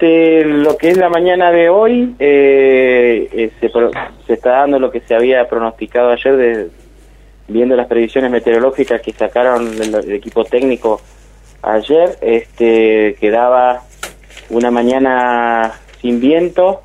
lo que es la mañana de hoy, se está dando lo que se había pronosticado ayer, viendo las previsiones meteorológicas que sacaron el equipo técnico ayer, quedaba una mañana sin viento,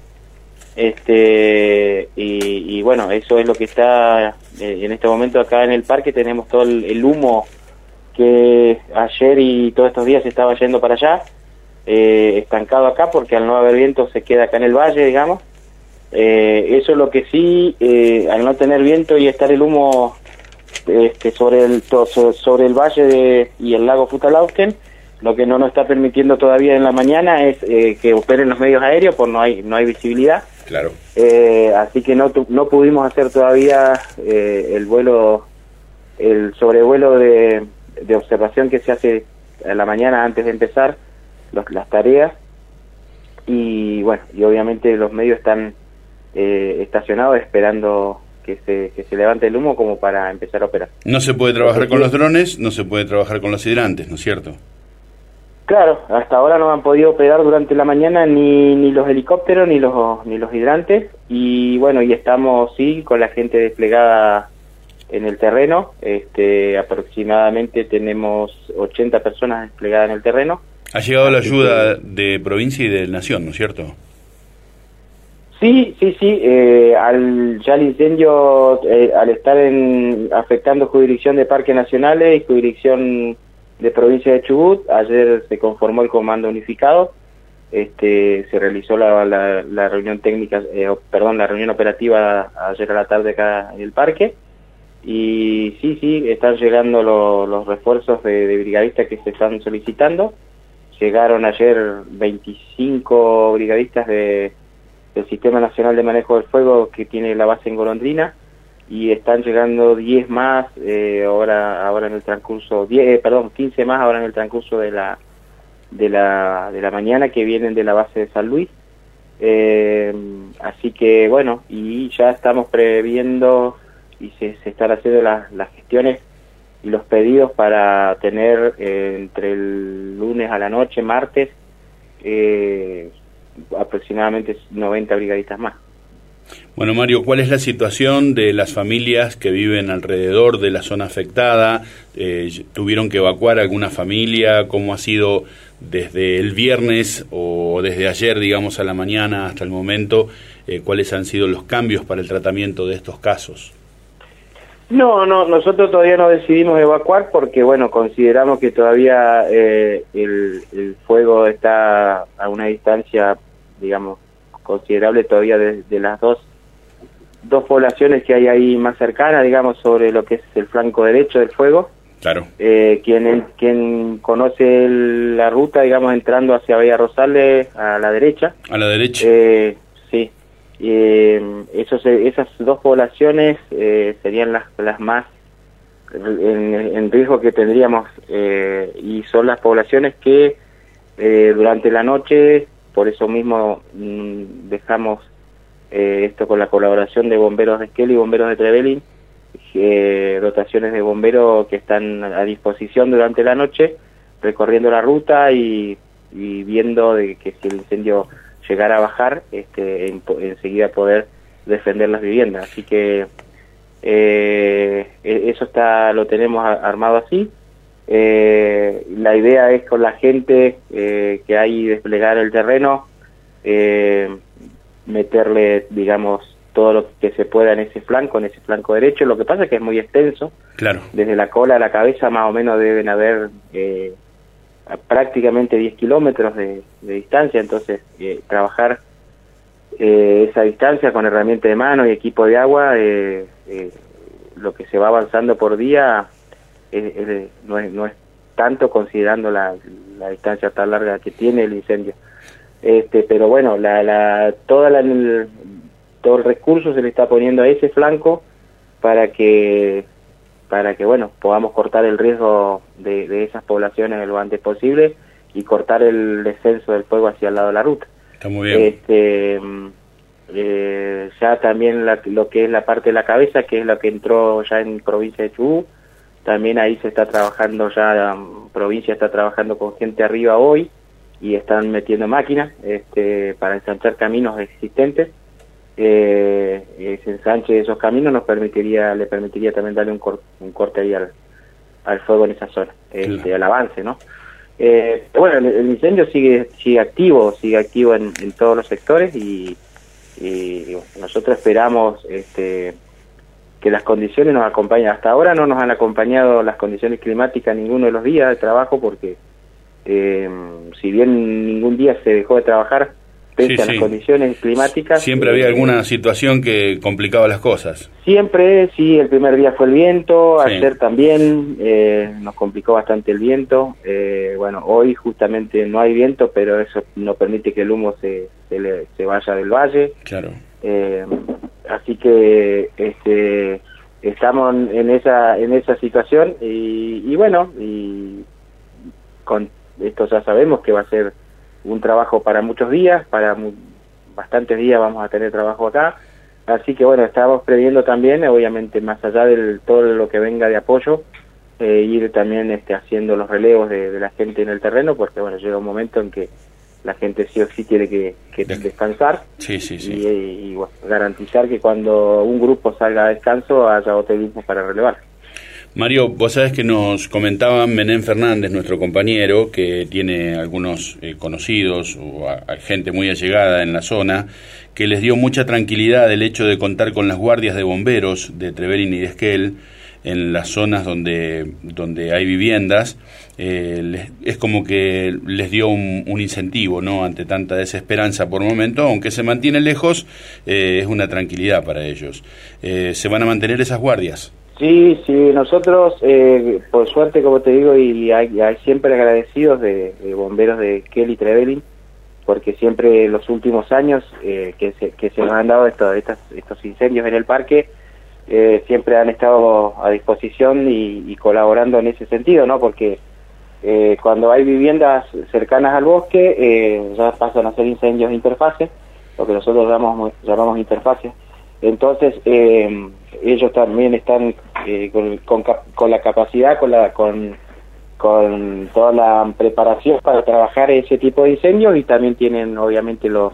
y bueno, eso es lo que está en este momento acá en el parque. Tenemos todo el humo que ayer y todos estos días se estaba yendo para allá, estancado acá, porque al no haber viento se queda acá en el valle, digamos. Eso es lo que sí, al no tener viento y estar el humo sobre el valle y el lago Futalaufken, lo que no nos está permitiendo todavía en la mañana es que operen los medios aéreos, pues no hay visibilidad. Claro. Así que no pudimos hacer todavía el sobrevuelo de observación que se hace a la mañana antes de empezar las tareas. Y bueno, y obviamente los medios están estacionados esperando que se levante el humo como para empezar a operar. No se puede trabajar con los drones, no se puede trabajar con los hidrantes, ¿no es cierto? Claro, hasta ahora no han podido operar durante la mañana ni los helicópteros ni los hidrantes, y bueno, y estamos sí con la gente desplegada en el terreno. Aproximadamente tenemos 80 personas desplegadas en el terreno. Ha llegado la ayuda de provincia y de nación, ¿no es cierto? Sí, ya el incendio, al estar afectando jurisdicción de parques nacionales y jurisdicción de provincia de Chubut, ayer se conformó el comando unificado, se realizó la reunión técnica, la reunión operativa ayer a la tarde acá en el parque, y sí, están llegando los refuerzos de brigadistas que se están solicitando. Llegaron ayer 25 brigadistas del Sistema Nacional de Manejo del Fuego, que tiene la base en Golondrina, y están llegando 10 más ahora en el transcurso, 15 más ahora en el transcurso de la mañana, que vienen de la base de San Luis. Así que bueno, y ya estamos previendo y se están haciendo las gestiones y los pedidos para tener entre el lunes a la noche, martes, aproximadamente 90 brigadistas más. Bueno, Mario, ¿cuál es la situación de las familias que viven alrededor de la zona afectada? ¿Tuvieron que evacuar alguna familia? ¿Cómo ha sido desde el viernes o desde ayer, digamos, a la mañana hasta el momento? ¿Cuáles han sido los cambios para el tratamiento de estos casos? No, nosotros todavía no decidimos evacuar porque, bueno, consideramos que todavía el fuego está a una distancia, digamos, considerable todavía de las dos poblaciones que hay ahí más cercanas, digamos, sobre lo que es el flanco derecho del fuego. Claro. Quien conoce la ruta, digamos, entrando hacia Bahía Rosales a la derecha. A la derecha. Sí. Esas dos poblaciones serían las más en riesgo que tendríamos, y son las poblaciones que durante la noche, por eso mismo dejamos esto con la colaboración de bomberos de Esquel y bomberos de Trevelin, dotaciones de bomberos que están a disposición durante la noche, recorriendo la ruta y viendo de que si el incendio llegara a bajar, enseguida poder defender las viviendas. Así que eso lo tenemos armado así. La idea es con la gente que hay desplegar el terreno, meterle, digamos, todo lo que se pueda en ese flanco derecho. Lo que pasa es que es muy extenso. Claro. Desde la cola a la cabeza más o menos deben haber prácticamente 10 kilómetros de distancia, entonces trabajar esa distancia con herramienta de mano y equipo de agua, lo que se va avanzando por día no es tanto, considerando la distancia tan larga que tiene el incendio. Pero bueno, todo el recurso se le está poniendo a ese flanco para que bueno, podamos cortar el riesgo de esas poblaciones lo antes posible y cortar el descenso del fuego hacia el lado de la ruta. Está muy bien. Ya también lo que es la parte de la cabeza, que es lo que entró ya en provincia de Chubut, también ahí se está trabajando ya, provincia está trabajando con gente arriba hoy, y están metiendo máquinas para ensanchar caminos existentes. Ese ensanche de esos caminos le permitiría también darle un corte ahí al fuego en esa zona, claro. al avance, ¿no? Bueno, el incendio sigue activo en todos los sectores y bueno, nosotros esperamos que las condiciones nos acompañen. Hasta ahora no nos han acompañado las condiciones climáticas ninguno de los días de trabajo, porque si bien ningún día se dejó de trabajar pese a las condiciones climáticas, siempre había alguna situación que complicaba las cosas. Siempre, sí, el primer día fue el viento, ayer también nos complicó bastante el viento. Bueno, hoy justamente no hay viento, pero eso no permite que el humo se vaya del valle. Claro. Así que estamos en esa situación y bueno, y con esto ya sabemos que va a ser un trabajo para muchos días, bastantes días vamos a tener trabajo acá. Así que bueno, estamos previendo también, obviamente más allá de todo lo que venga de apoyo, ir también haciendo los relevos de la gente en el terreno, porque bueno, llega un momento en que la gente sí o sí tiene que descansar. Sí. Y bueno, garantizar que cuando un grupo salga a descanso haya otro grupo para relevar. Mario, vos sabés que nos comentaba Menem Fernández, nuestro compañero, que tiene algunos conocidos o gente muy allegada en la zona, que les dio mucha tranquilidad el hecho de contar con las guardias de bomberos de Trevelin y de Esquel en las zonas donde hay viviendas. Es como que les dio un incentivo, ¿no?, ante tanta desesperanza por momento, aunque se mantiene lejos, es una tranquilidad para ellos. ¿Se van a mantener esas guardias? Sí, nosotros, por suerte, como te digo, y hay siempre agradecidos de bomberos de Esquel y Trevelin, porque siempre en los últimos años que se nos han dado estos incendios en el parque, siempre han estado a disposición y colaborando en ese sentido, ¿no? Porque cuando hay viviendas cercanas al bosque, ya pasan a ser incendios de interfase, lo que nosotros llamamos interfase. Entonces, ellos también están con la capacidad, con toda la preparación para trabajar ese tipo de incendios, y también tienen obviamente los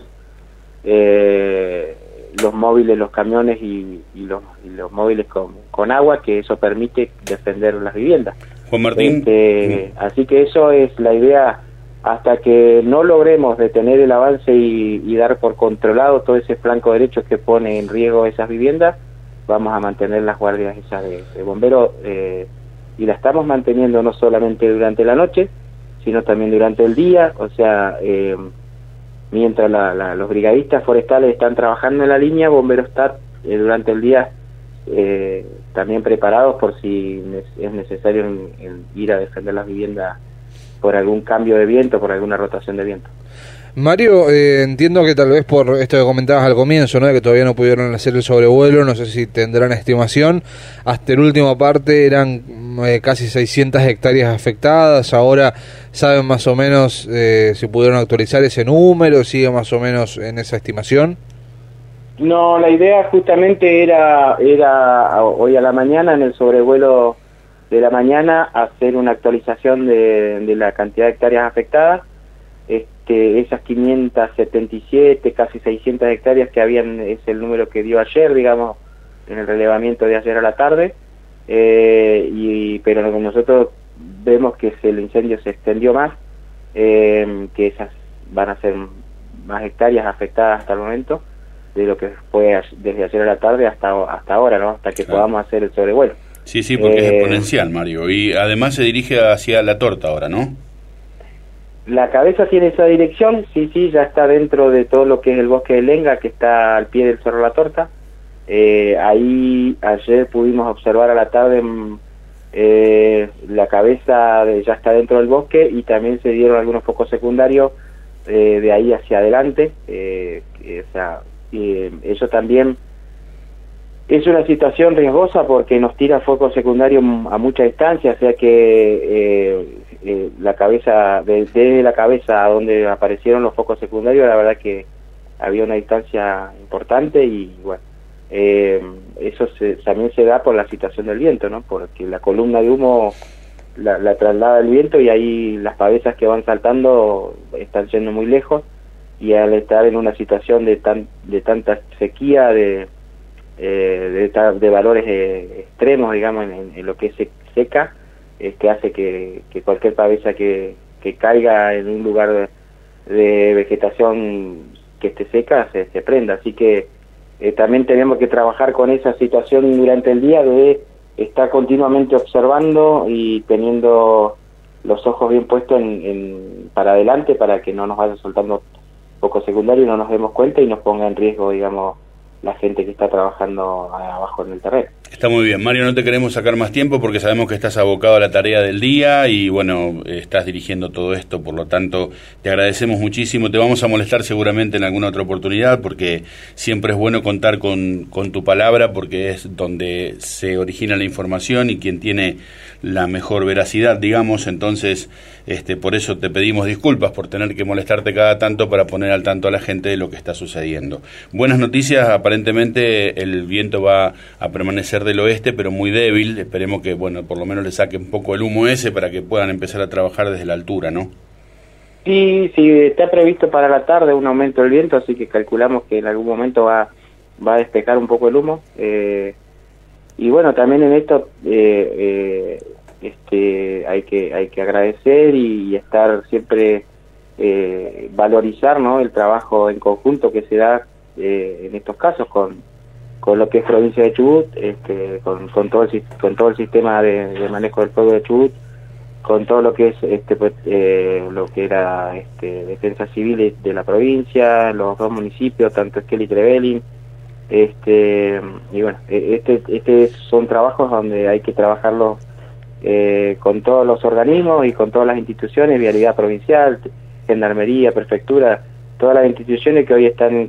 móviles, los camiones y los móviles con agua, que eso permite defender las viviendas. Juan Martín. Así que eso es la idea. Hasta que no logremos detener el avance y dar por controlado todo ese flanco derecho que pone en riesgo esas viviendas, vamos a mantener las guardias esas de bomberos, y la estamos manteniendo no solamente durante la noche, sino también durante el día. O sea, mientras los brigadistas forestales están trabajando en la línea, bomberos están durante el día también preparados por si es necesario ir a defender las viviendas por algún cambio de viento, por alguna rotación de viento. Mario, entiendo que tal vez por esto que comentabas al comienzo, ¿no?, de que todavía no pudieron hacer el sobrevuelo, no sé si tendrán estimación, hasta la última parte eran casi 600 hectáreas afectadas. Ahora saben más o menos si pudieron actualizar ese número, sigue más o menos en esa estimación. No, la idea justamente era hoy a la mañana, en el sobrevuelo de la mañana, hacer una actualización de la cantidad de hectáreas afectadas. Esas 577, casi 600 hectáreas que habían, es el número que dio ayer, digamos, en el relevamiento de ayer a la tarde, pero nosotros vemos que el incendio se extendió más, que esas van a ser más hectáreas afectadas hasta el momento de lo que fue desde ayer a la tarde hasta ahora, ¿no?, hasta que podamos hacer el sobrevuelo. Sí, porque es exponencial, Mario, y además se dirige hacia La Torta ahora, ¿no? La cabeza tiene esa dirección, sí, ya está dentro de todo lo que es el bosque de Lenga, que está al pie del Cerro La Torta. Ahí ayer pudimos observar a la tarde la cabeza ya está dentro del bosque, y también se dieron algunos focos secundarios de ahí hacia adelante. Eso también es una situación riesgosa porque nos tira focos secundarios a mucha distancia, o sea que la cabeza, desde la cabeza a donde aparecieron los focos secundarios, la verdad que había una distancia importante, y bueno, eso también se da por la situación del viento, ¿no?, porque la columna de humo la traslada el viento, y ahí las pavesas que van saltando están yendo muy lejos, y al estar en una situación de tanta sequía, de valores extremos, digamos, en lo que es seca, que hace que cualquier pavesa que caiga en un lugar de vegetación que esté seca se prenda. Así que también tenemos que trabajar con esa situación durante el día, de estar continuamente observando y teniendo los ojos bien puestos para adelante, para que no nos vaya soltando poco secundario y no nos demos cuenta y nos ponga en riesgo, digamos, la gente que está trabajando abajo en el terreno. Está muy bien, Mario, no te queremos sacar más tiempo porque sabemos que estás abocado a la tarea del día y bueno, estás dirigiendo todo esto, por lo tanto te agradecemos muchísimo. Te vamos a molestar seguramente en alguna otra oportunidad porque siempre es bueno contar con tu palabra, porque es donde se origina la información y quien tiene la mejor veracidad, digamos. Entonces por eso te pedimos disculpas por tener que molestarte cada tanto para poner al tanto a la gente de lo que está sucediendo. Buenas noticias, aparentemente el viento va a permanecer del oeste, pero muy débil. Esperemos que, bueno, por lo menos le saque un poco el humo ese para que puedan empezar a trabajar desde la altura, ¿no? Sí, está previsto para la tarde un aumento del viento, así que calculamos que en algún momento va a despejar un poco el humo. Y bueno, también en esto hay que agradecer y estar siempre, valorizar, ¿no?, el trabajo en conjunto que se da en estos casos con lo que es provincia de Chubut, con todo el sistema de manejo del fuego de Chubut, con todo lo que es lo que era defensa civil de la provincia, los dos municipios, tanto Esquel y Trevelin. Y bueno, son trabajos donde hay que trabajarlos con todos los organismos y con todas las instituciones, Vialidad Provincial, Gendarmería, Prefectura, todas las instituciones que hoy están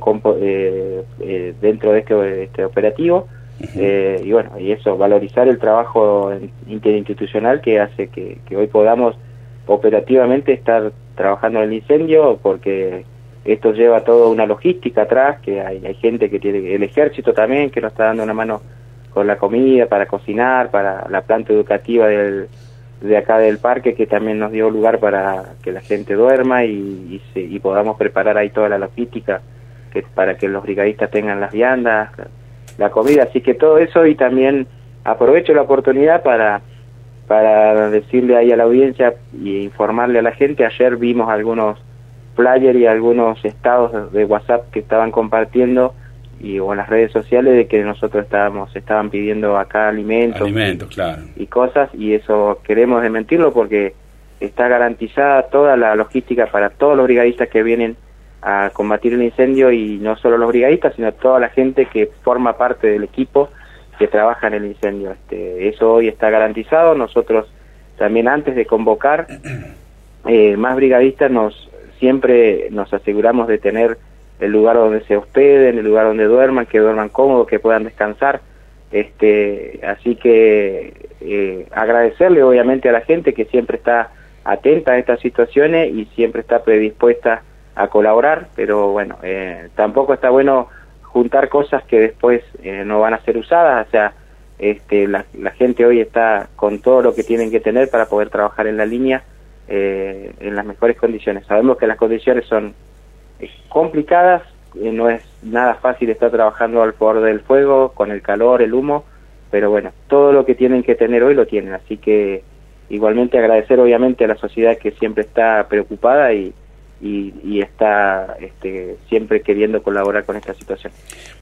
dentro de este operativo. Y bueno, y eso, valorizar el trabajo interinstitucional que hace que hoy podamos operativamente estar trabajando en el incendio, porque esto lleva toda una logística atrás, que hay gente que tiene, el ejército también, que nos está dando una mano con la comida, para cocinar, para la planta educativa de acá del parque, que también nos dio lugar para que la gente duerma y podamos preparar ahí toda la logística para que los brigadistas tengan las viandas, la comida. Así que todo eso, y también aprovecho la oportunidad para decirle ahí a la audiencia y informarle a la gente. Ayer vimos algunos flyers y algunos estados de WhatsApp que estaban compartiendo o en las redes sociales, de que nosotros estaban pidiendo acá alimentos, claro, y cosas, y eso queremos desmentirlo, porque está garantizada toda la logística para todos los brigadistas que vienen a combatir el incendio, y no solo los brigadistas, sino toda la gente que forma parte del equipo que trabaja en el incendio. Eso hoy está garantizado. Nosotros también, antes de convocar más brigadistas, siempre nos aseguramos de tener el lugar donde se hospeden, el lugar donde duerman, que duerman cómodos, que puedan descansar. Así que agradecerle obviamente a la gente que siempre está atenta a estas situaciones y siempre está predispuesta a colaborar, pero bueno, tampoco está bueno juntar cosas que después no van a ser usadas. O sea, la gente hoy está con todo lo que tienen que tener para poder trabajar en la línea en las mejores condiciones. Sabemos que las condiciones son complicadas, no es nada fácil estar trabajando al borde del fuego, con el calor, el humo, pero bueno, todo lo que tienen que tener hoy lo tienen. Así que igualmente agradecer obviamente a la sociedad que siempre está preocupada y está siempre queriendo colaborar con esta situación.